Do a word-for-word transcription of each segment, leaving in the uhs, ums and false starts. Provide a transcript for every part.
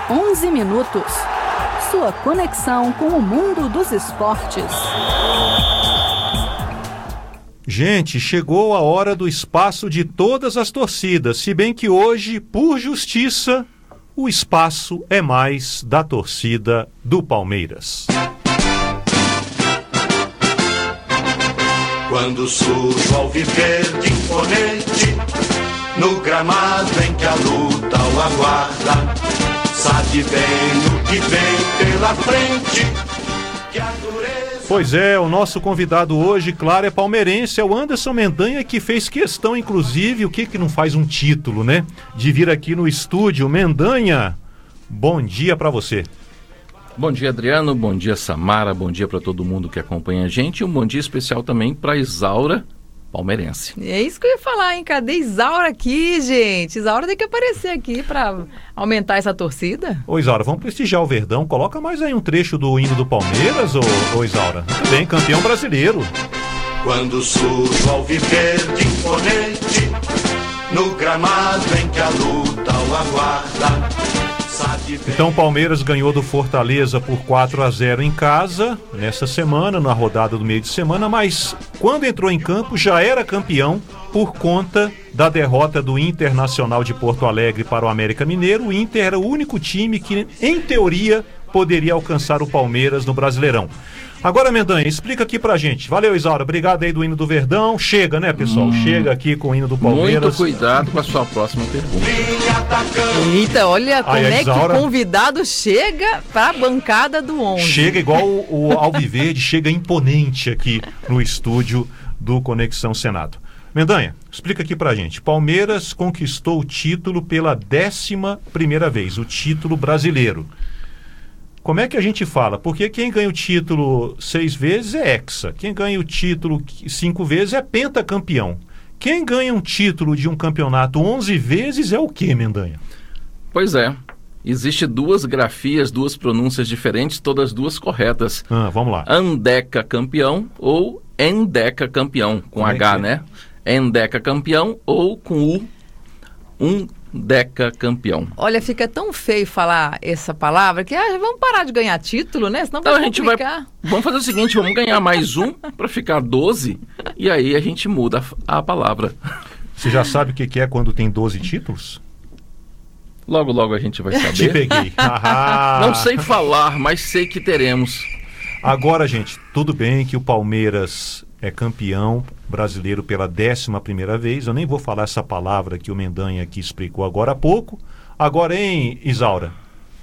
onze minutos. Sua conexão com o mundo dos esportes. Gente, chegou a hora do espaço de todas as torcidas, se bem que hoje, por justiça, o espaço é mais da torcida do Palmeiras. Quando surge o alviverde imponente, no gramado em que a luta o aguarda, sabe bem o que vem pela frente, que a dureza... Pois é, o nosso convidado hoje, claro, é palmeirense, é o Anderson Mendanha, que fez questão, inclusive, o que que não faz um título, né? De vir aqui no estúdio. Mendanha, bom dia pra você. Bom dia, Adriano, bom dia, Samara, bom dia para todo mundo que acompanha a gente e um bom dia especial também para Isaura, palmeirense. É isso que eu ia falar, hein? Cadê Isaura aqui, gente? Isaura tem que aparecer aqui para aumentar essa torcida. Ô, Isaura, vamos prestigiar o Verdão. Coloca mais aí um trecho do hino do Palmeiras, ô, ô Isaura. Muito bem, campeão brasileiro. Quando surge o alviverde imponente, no gramado em que a luta o aguarda. Então o Palmeiras ganhou do Fortaleza por quatro a zero em casa, nessa semana, na rodada do meio de semana, mas quando entrou em campo já era campeão por conta da derrota do Internacional de Porto Alegre para o América Mineiro. O Inter era o único time que, em teoria, poderia alcançar o Palmeiras no Brasileirão. Agora, Mendanha, explica aqui pra gente. Valeu, Isaura, obrigado aí do hino do Verdão. Chega, né, pessoal? Hum, Chega aqui com o hino do Palmeiras. Muito cuidado com a sua próxima pergunta. Eita, olha como aí, é Isaura... que o convidado chega pra bancada do onze. Chega igual o, o Alviverde, chega imponente aqui no estúdio do Conexão Senado. Mendanha, explica aqui pra gente. Palmeiras conquistou o título pela décima primeira vez, o título brasileiro. Como é que a gente fala? Porque quem ganha o título seis vezes é hexa. Quem ganha o título cinco vezes é pentacampeão. Quem ganha um título de um campeonato onze vezes é o quê, Mendanha? Pois é. Existem duas grafias, duas pronúncias diferentes, todas duas corretas. Ah, vamos lá. Andeca campeão ou endeca campeão, com Como H, é né? Endeca campeão ou com U, um deca campeão. Olha, fica tão feio falar essa palavra que ah, vamos parar de ganhar título, né? Senão Então vai a gente complicar. vai. Vamos fazer o seguinte: vamos ganhar mais um para ficar doze e aí a gente muda a, a palavra. Você já sabe o que, que é quando tem doze títulos? Logo, logo a gente vai saber. Te peguei. Não sei falar, mas sei que teremos. Agora, gente, tudo bem que o Palmeiras é campeão brasileiro pela décima primeira vez. Eu nem vou falar essa palavra que o Mendanha aqui explicou agora há pouco. Agora, hein, Isaura?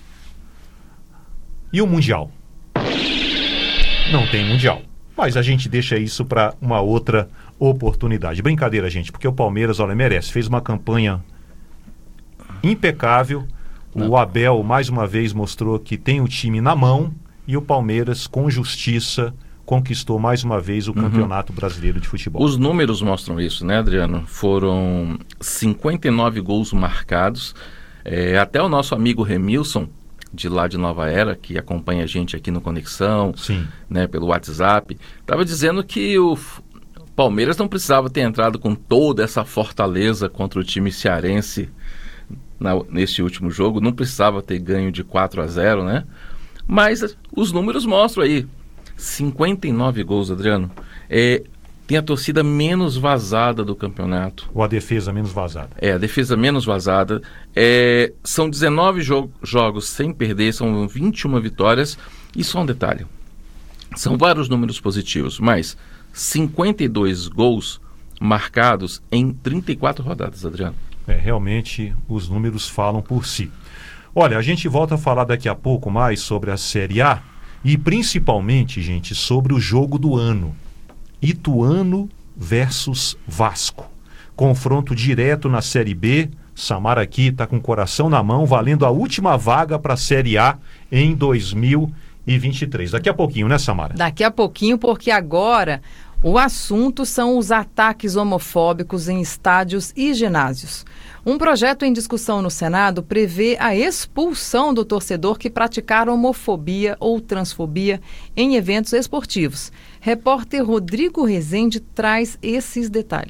E o Mundial? Não tem Mundial. Mas a gente deixa isso para uma outra oportunidade. Brincadeira, gente, porque o Palmeiras, olha, merece. Fez uma campanha impecável. Não. O Abel, mais uma vez, mostrou que tem o time na mão. E o Palmeiras, com justiça, conquistou mais uma vez o uhum. Campeonato Brasileiro de Futebol. Os números mostram isso, né, Adriano? Foram cinquenta e nove gols marcados. É, até o nosso amigo Remilson, de lá de Nova Era, que acompanha a gente aqui no Conexão, Sim. né, pelo WhatsApp, estava dizendo que o Palmeiras não precisava ter entrado com toda essa fortaleza contra o time cearense na, nesse último jogo, não precisava ter ganho de quatro a zero, né? Mas os números mostram aí, cinquenta e nove gols, Adriano. É, tem a torcida menos vazada do campeonato. Ou a defesa menos vazada. É, a defesa menos vazada. É, são dezenove jo- jogos sem perder, são vinte e uma vitórias. E só um detalhe, são vários números positivos, mas cinquenta e dois gols marcados em trinta e quatro rodadas, Adriano. É, realmente os números falam por si. Olha, a gente volta a falar daqui a pouco mais sobre a Série A e principalmente, gente, sobre o jogo do ano. Ituano versus Vasco. Confronto direto na Série B. Samara aqui está com o coração na mão, valendo a última vaga para a Série A em dois mil e vinte e três. Daqui a pouquinho, né, Samara? Daqui a pouquinho, porque agora o assunto são os ataques homofóbicos em estádios e ginásios. Um projeto em discussão no Senado prevê a expulsão do torcedor que praticar homofobia ou transfobia em eventos esportivos. Repórter Rodrigo Rezende traz esses detalhes.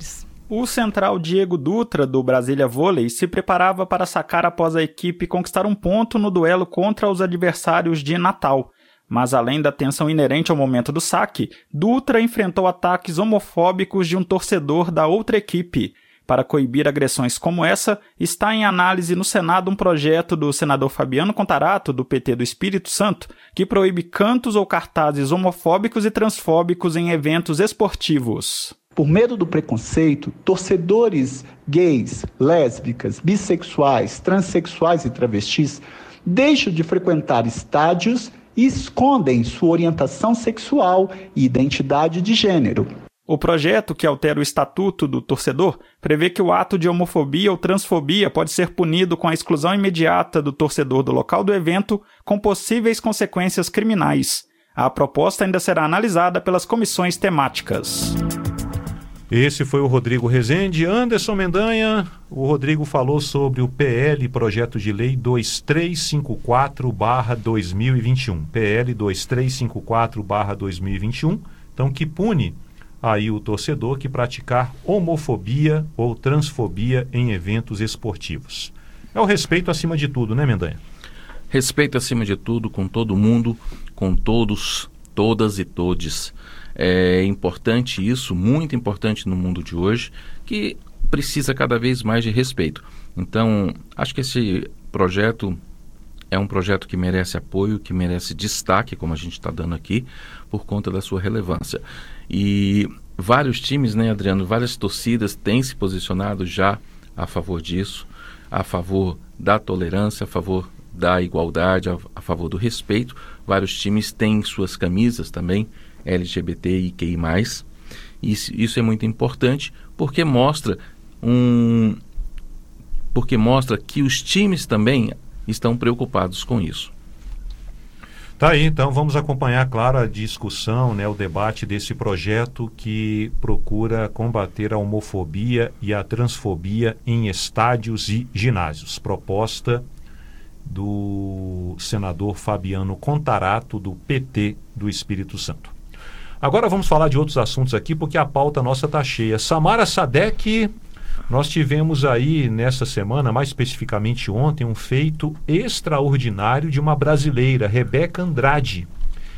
O central Diego Dutra, do Brasília Vôlei, se preparava para sacar após a equipe conquistar um ponto no duelo contra os adversários de Natal. Mas além da tensão inerente ao momento do saque, Dutra enfrentou ataques homofóbicos de um torcedor da outra equipe. Para coibir agressões como essa, está em análise no Senado um projeto do senador Fabiano Contarato, do P T do Espírito Santo, que proíbe cantos ou cartazes homofóbicos e transfóbicos em eventos esportivos. Por medo do preconceito, torcedores gays, lésbicas, bissexuais, transexuais e travestis deixam de frequentar estádios e escondem sua orientação sexual e identidade de gênero. O projeto, que altera o estatuto do torcedor, prevê que o ato de homofobia ou transfobia pode ser punido com a exclusão imediata do torcedor do local do evento, com possíveis consequências criminais. A proposta ainda será analisada pelas comissões temáticas. Esse foi o Rodrigo Rezende. Anderson Mendanha, o Rodrigo falou sobre o P L, Projeto de Lei dois três cinco quatro barra dois mil e vinte e um. P L dois três cinco quatro barra dois mil e vinte e um, então que pune aí o torcedor que praticar homofobia ou transfobia em eventos esportivos. É o respeito acima de tudo, né, Mendanha? Respeito acima de tudo, com todo mundo, com todos, todas e todes. É importante isso, muito importante no mundo de hoje, que precisa cada vez mais de respeito. Então, acho que esse projeto é um projeto que merece apoio, que merece destaque, como a gente está dando aqui, por conta da sua relevância. E vários times, né, Adriano, várias torcidas têm se posicionado já a favor disso, a favor da tolerância, a favor da igualdade, a, a favor do respeito. Vários times têm suas camisas também, L G B T I Q I mais. Isso, isso é muito importante porque mostra um, porque mostra que os times também estão preocupados com isso. Tá aí, então vamos acompanhar, claro, a discussão, né, o debate desse projeto que procura combater a homofobia e a transfobia em estádios e ginásios. Proposta do senador Fabiano Contarato, do P T do Espírito Santo. Agora vamos falar de outros assuntos aqui, porque a pauta nossa está cheia. Samara Sadek, nós tivemos aí nessa semana, mais especificamente ontem, um feito extraordinário de uma brasileira, Rebeca Andrade.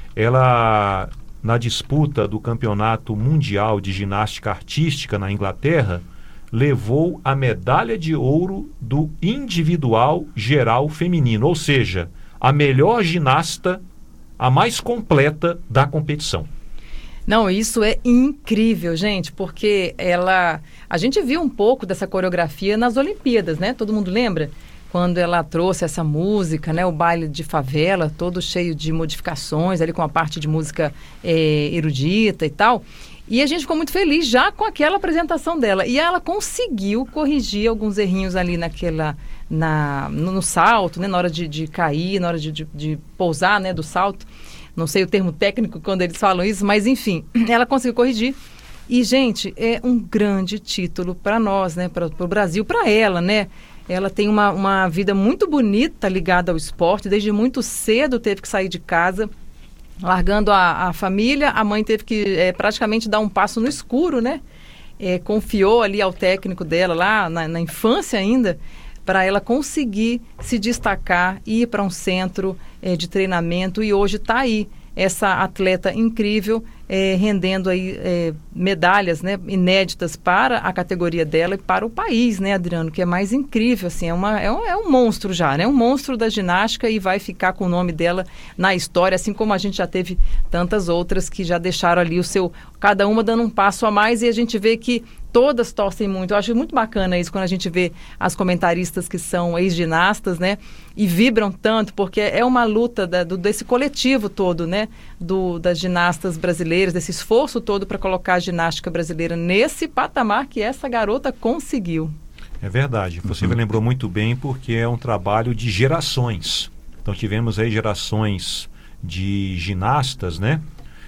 Ela, na disputa do Campeonato Mundial de Ginástica Artística na Inglaterra, levou a medalha de ouro do individual geral feminino, ou seja, a melhor ginasta, a mais completa da competição. Não, isso é incrível, gente, porque ela... A gente viu um pouco dessa coreografia nas Olimpíadas, né? Todo mundo lembra? Quando ela trouxe essa música, né? O baile de favela, todo cheio de modificações, ali com a parte de música é, erudita e tal. E a gente ficou muito feliz já com aquela apresentação dela. E ela conseguiu corrigir alguns errinhos ali naquela... Na, no, no salto, né? Na hora de, de cair, na hora de, de, de pousar, né? Do salto. Não sei o termo técnico quando eles falam isso, mas enfim, ela conseguiu corrigir. E, gente, é um grande título para nós, né? Para o Brasil, para ela, né? Ela tem uma, uma vida muito bonita ligada ao esporte. Desde muito cedo teve que sair de casa, largando a, a família. A mãe teve que é, praticamente dar um passo no escuro, né? É, confiou ali ao técnico dela lá na, na infância ainda, para ela conseguir se destacar, ir para um centro é, de treinamento, e hoje está aí essa atleta incrível, é, rendendo aí é, medalhas, né, inéditas para a categoria dela e para o país, né, Adriano, que é mais incrível, assim, é, uma, é, um, é um monstro já, né, um monstro da ginástica, e vai ficar com o nome dela na história, assim como a gente já teve tantas outras que já deixaram ali o seu, cada uma dando um passo a mais, e a gente vê que todas torcem muito. Eu acho muito bacana isso quando a gente vê as comentaristas que são ex-ginastas, né? E vibram tanto, porque é uma luta da, do, desse coletivo todo, né? Do, das ginastas brasileiras, desse esforço todo para colocar a ginástica brasileira nesse patamar que essa garota conseguiu. É verdade. Você uhum. me lembrou muito bem, porque é um trabalho de gerações. Então tivemos aí gerações de ginastas, né?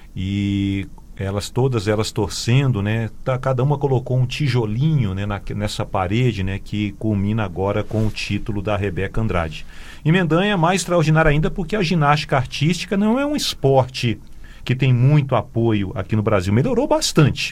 E elas todas elas torcendo, né? Tá, cada uma colocou um tijolinho, né, na, nessa parede, né, que culmina agora com o título da Rebeca Andrade. E Mendanha é mais extraordinário ainda porque a ginástica artística não é um esporte que tem muito apoio aqui no Brasil. Melhorou bastante.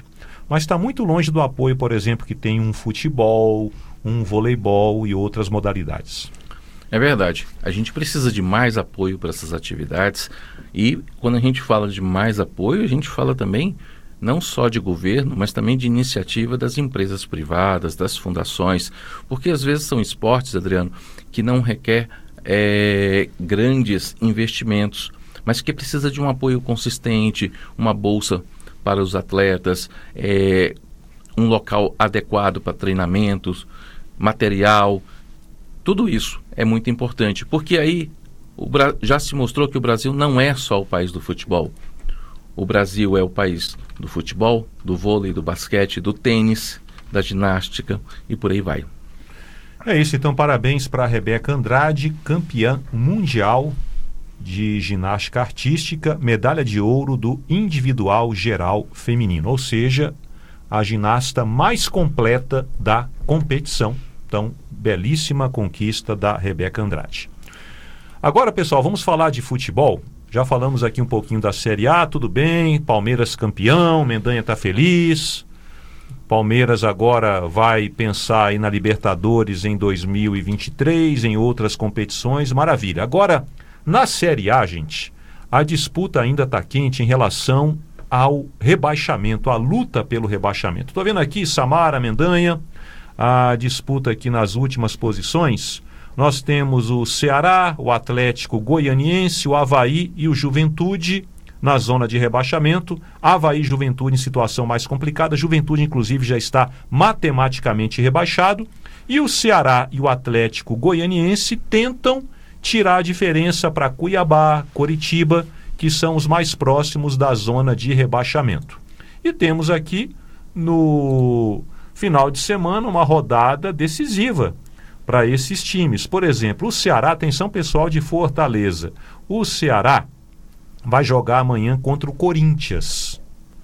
mas está muito longe do apoio, por exemplo, que tem um futebol, um voleibol e outras modalidades. É verdade. A gente precisa de mais apoio para essas atividades e quando a gente fala de mais apoio, a gente fala também não só de governo, mas também de iniciativa das empresas privadas, das fundações, porque às vezes são esportes, Adriano, que não requer é, grandes investimentos, mas que precisa de um apoio consistente, uma bolsa para os atletas, é, um local adequado para treinamentos, material, tudo isso é muito importante, porque aí o Bra- já se mostrou que o Brasil não é só o país do futebol. O Brasil é o país do futebol, do vôlei, do basquete, do tênis, da ginástica e por aí vai. É isso, então parabéns para a Rebeca Andrade, campeã mundial de ginástica artística, medalha de ouro do individual geral feminino, ou seja, a ginasta mais completa da competição. Então, belíssima conquista da Rebeca Andrade. Agora, pessoal, vamos falar de futebol. Já falamos aqui um pouquinho da Série A, tudo bem, Palmeiras campeão, Mendanha está feliz. Palmeiras agora vai pensar aí na Libertadores em dois mil e vinte e três, em outras competições, maravilha. Agora, na Série A, gente, a disputa ainda está quente em relação ao rebaixamento, a luta pelo rebaixamento. Estou vendo aqui, Samara, Mendanha, a disputa aqui nas últimas posições. Nós temos o Ceará, o Atlético Goianiense, o Avaí e o Juventude na zona de rebaixamento. Avaí e Juventude em situação mais complicada. Juventude, inclusive, já está matematicamente rebaixado. E o Ceará e o Atlético Goianiense tentam tirar a diferença para Cuiabá, Coritiba, que são os mais próximos da zona de rebaixamento. E temos aqui, no final de semana, uma rodada decisiva para esses times. Por exemplo, o Ceará, atenção pessoal de Fortaleza, o Ceará vai jogar amanhã contra o Corinthians.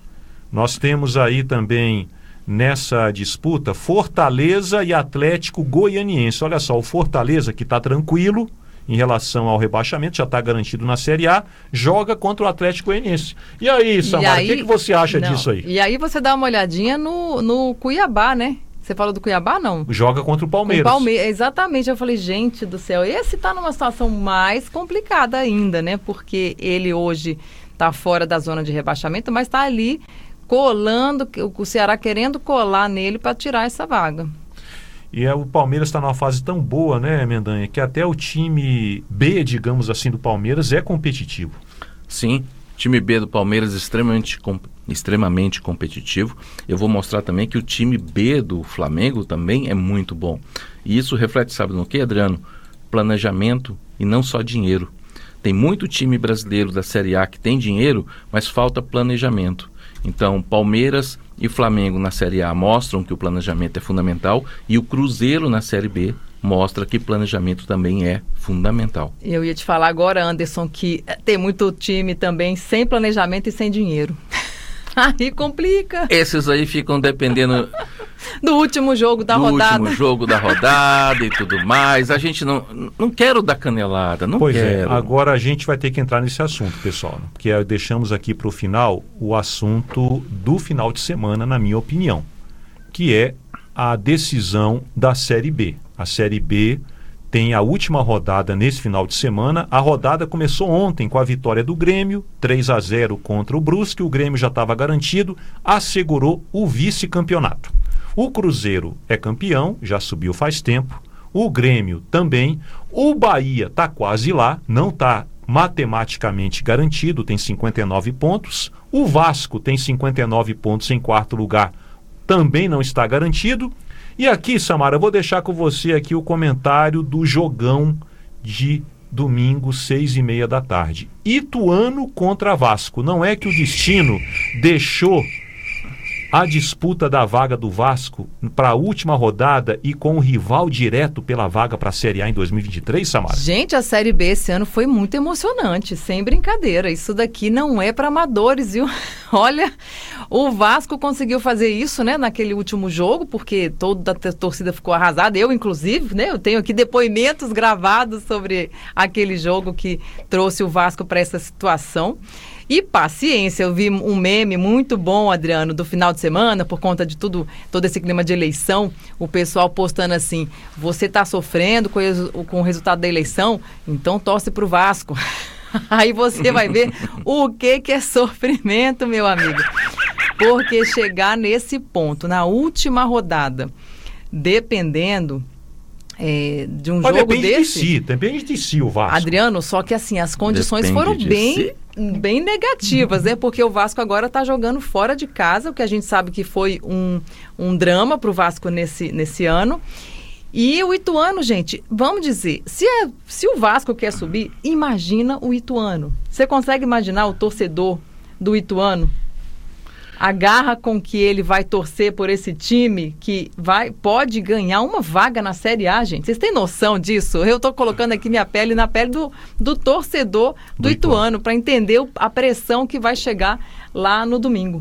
Nós temos aí também nessa disputa Fortaleza e Atlético Goianiense. Olha só, o Fortaleza, que está tranquilo em relação ao rebaixamento, já está garantido na Série A, joga contra o Atlético Goianiense. E aí, Samara, o que, que você acha não, disso aí? E aí você dá uma olhadinha no, no Cuiabá, né? Você falou do Cuiabá, não? Joga contra o Palmeiras. O Palmeiras, exatamente. Eu falei, gente do céu, esse tá numa situação mais complicada ainda, né? Porque ele hoje tá fora da zona de rebaixamento, mas tá ali colando, o Ceará querendo colar nele para tirar essa vaga. E é, o Palmeiras está numa fase tão boa, né, Mendanha, que até o time B, digamos assim, do Palmeiras é competitivo. Sim, time B do Palmeiras é extremamente, com, extremamente competitivo. Eu vou mostrar também que o time B do Flamengo também é muito bom. E isso reflete, sabe no que, Adriano? Planejamento e não só dinheiro. Tem muito time brasileiro da Série A que tem dinheiro, mas falta planejamento. Então, Palmeiras e Flamengo na Série A mostram que o planejamento é fundamental e o Cruzeiro na Série B mostra que planejamento também é fundamental. Eu ia te falar agora, Anderson, que tem muito time também sem planejamento e sem dinheiro. Aí complica. Esses aí ficam dependendo do último jogo da do rodada. Do último jogo da rodada e tudo mais. A gente não, não quero dar canelada, não pois quero. É, agora a gente vai ter que entrar nesse assunto, pessoal, né? Porque deixamos aqui para o final o assunto do final de semana, na minha opinião, que é a decisão da Série B. A Série B tem a última rodada nesse final de semana. A rodada começou ontem com a vitória do Grêmio, três a zero contra o Brusque. O Grêmio já estava garantido, assegurou o vice-campeonato. O Cruzeiro é campeão, já subiu faz tempo. O Grêmio também. O Bahia está quase lá, não está matematicamente garantido, tem cinquenta e nove pontos. O Vasco tem cinquenta e nove pontos em quarto lugar, também não está garantido. E aqui, Samara, eu vou deixar com você aqui o comentário do jogão de domingo, seis e meia da tarde. Ituano contra Vasco. Não é que o destino deixou a disputa da vaga do Vasco para a última rodada e com o rival direto pela vaga para a Série A em dois mil e vinte e três, Samara? Gente, a Série B esse ano foi muito emocionante, sem brincadeira. Isso daqui não é para amadores, viu? Olha, o Vasco conseguiu fazer isso, né, naquele último jogo, porque toda a torcida ficou arrasada, eu inclusive, né? Eu tenho aqui depoimentos gravados sobre aquele jogo que trouxe o Vasco para essa situação. E paciência, eu vi um meme muito bom, Adriano, do final de semana, por conta de tudo, todo esse clima de eleição, o pessoal postando assim, você tá sofrendo com, com o resultado da eleição? Então torce pro Vasco. Aí você vai ver o que, que é sofrimento, meu amigo. Porque chegar nesse ponto, na última rodada, dependendo... É, de um Mas jogo depende desse... de si, depende de si o Vasco. Adriano, só que assim, as condições Depende foram de bem, si. bem negativas, né? Porque o Vasco agora está jogando fora de casa, o que a gente sabe que foi um, um drama para o Vasco nesse, nesse ano. E o Ituano, gente, vamos dizer, se, é, se o Vasco quer subir, imagina o Ituano. Você consegue imaginar o torcedor do Ituano? A garra com que ele vai torcer por esse time que vai, pode ganhar uma vaga na Série A, gente. Vocês têm noção disso? Eu estou colocando aqui minha pele na pele do, do torcedor do, do Ituano, para entender o, a pressão que vai chegar lá no domingo.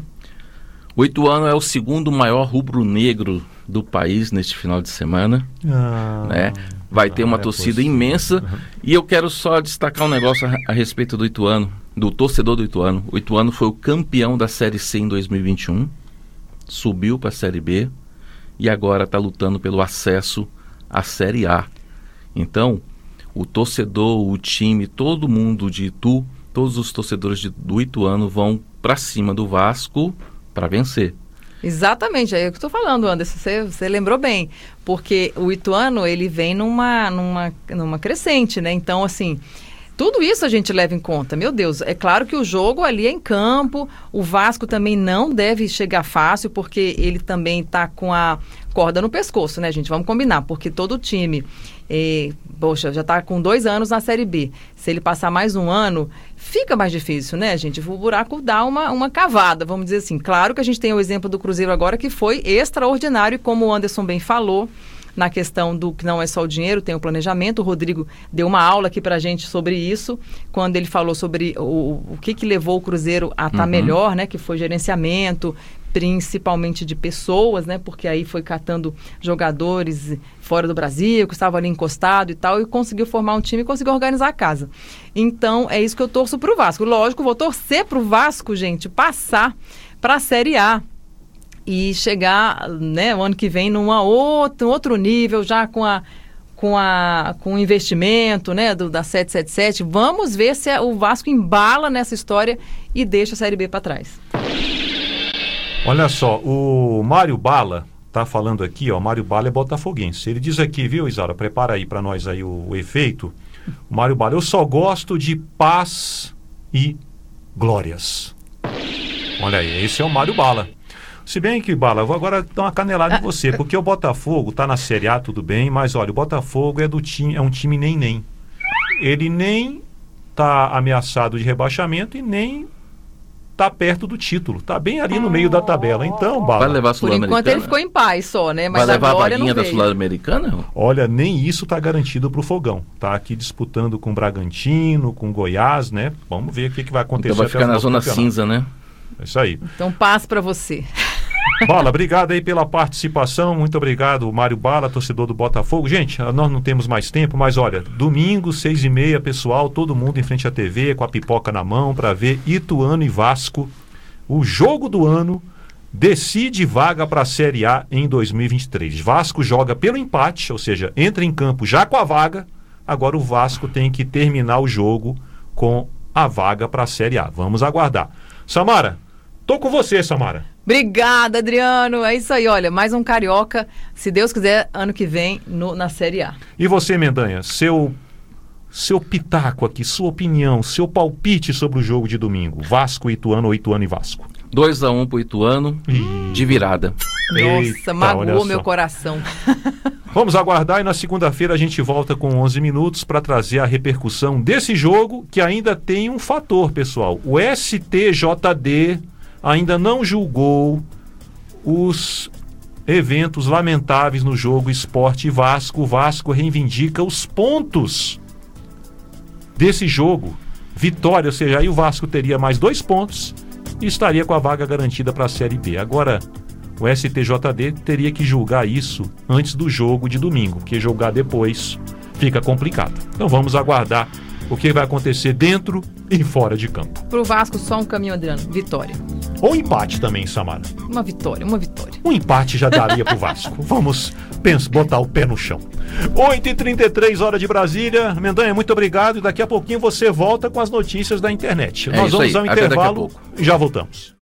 O Ituano é o segundo maior rubro-negro do país neste final de semana. Ah, né? Vai ter uma é torcida possível. imensa. Uhum. E eu quero só destacar um negócio a, a respeito do Ituano, do torcedor do Ituano. O Ituano foi o campeão da Série C em dois mil e vinte e um, subiu para a Série B e agora está lutando pelo acesso à Série A. Então, o torcedor, o time, todo mundo de Itu, todos os torcedores de, do Ituano vão para cima do Vasco para vencer. Exatamente, é o que eu estou falando, Anderson, você, você lembrou bem, porque o Ituano, ele vem numa, numa, numa crescente, né? Então, assim, tudo isso a gente leva em conta. Meu Deus, é claro que o jogo ali é em campo, o Vasco também não deve chegar fácil, porque ele também está com a corda no pescoço, né, gente? Vamos combinar, porque todo time, eh, poxa, já está com dois anos na Série B. Se ele passar mais um ano, fica mais difícil, né, gente? O buraco dá uma, uma cavada, vamos dizer assim. Claro que a gente tem o exemplo do Cruzeiro agora, que foi extraordinário, como o Anderson bem falou, na questão do que não é só o dinheiro, tem o planejamento. O Rodrigo deu uma aula aqui pra gente sobre isso, quando ele falou sobre o, o que que levou o Cruzeiro a estar tá uhum. melhor, né? Que foi gerenciamento, principalmente de pessoas, né? Porque aí foi catando jogadores fora do Brasil, que estavam ali encostado e tal, e conseguiu formar um time e conseguiu organizar a casa. Então, é isso que eu torço pro Vasco. Lógico, vou torcer pro Vasco, gente, passar pra Série A. E chegar, né, o ano que vem num outro, outro nível, já com a com a com o investimento, né, do, da sete sete sete. Vamos ver se o Vasco embala nessa história e deixa a Série B para trás. Olha só, o Mário Bala tá falando aqui, ó, Mário Bala é botafoguense. Ele diz aqui, viu, Isaura, prepara aí para nós aí o, o efeito. O Mário Bala, eu só gosto de paz e glórias. Olha aí, esse é o Mário Bala. Se bem que, Bala, eu vou agora dar uma canelada em você, porque o Botafogo tá na Série A, tudo bem, mas olha, o Botafogo é, do time, é um time nem-nem. Ele nem tá ameaçado de rebaixamento e nem tá perto do título. Tá bem ali no meio da tabela. Então, Bala... Vai levar a Por Sul-Americana? enquanto ele ficou em paz só, né? Mas vai levar a a glória vaguinha não da veio. Sul-Americana? Olha, nem isso tá garantido pro Fogão. Tá aqui disputando com o Bragantino, com o Goiás, né? Vamos ver o que, que vai acontecer. Então vai ficar na zona campeonato. cinza, né? É isso aí. Então paz pra você. Bala, obrigado aí pela participação, muito obrigado, Mário Bala, torcedor do Botafogo. Gente, nós não temos mais tempo, mas olha, domingo, seis e meia, pessoal, todo mundo em frente à T V, com a pipoca na mão, para ver Ituano e Vasco. O jogo do ano decide vaga para a Série A em dois mil e vinte e três. Vasco joga pelo empate, ou seja, entra em campo já com a vaga, agora o Vasco tem que terminar o jogo com a vaga para a Série A. Vamos aguardar. Samara, tô com você, Samara. Obrigada, Adriano. É isso aí, olha, mais um Carioca, se Deus quiser, ano que vem no, na Série A. E você, Mendanha, seu, seu pitaco aqui, sua opinião, seu palpite sobre o jogo de domingo, Vasco, Ituano ou Ituano e Vasco? dois a um pro Ituano, Ih. de virada. Nossa, Eita, magoou meu coração. Vamos aguardar e na segunda-feira a gente volta com onze minutos para trazer a repercussão desse jogo, que ainda tem um fator, pessoal. O S T J D ainda não julgou os eventos lamentáveis no jogo Sport e Vasco. O Vasco reivindica os pontos desse jogo. Vitória, ou seja, aí o Vasco teria mais dois pontos e estaria com a vaga garantida para a Série B. Agora, o S T J D teria que julgar isso antes do jogo de domingo, porque julgar depois fica complicado. Então vamos aguardar o que vai acontecer dentro e fora de campo. Pro Vasco, só um caminho, Adriano. Vitória. Ou empate também, Samara. Uma vitória, uma vitória. Um empate já daria pro Vasco. Vamos pensa, botar o pé no chão. oito e trinta e três, hora de Brasília. Mendanha, muito obrigado. E daqui a pouquinho você volta com as notícias da internet. É Nós isso vamos aí. ao Até daqui a intervalo pouco. e já voltamos.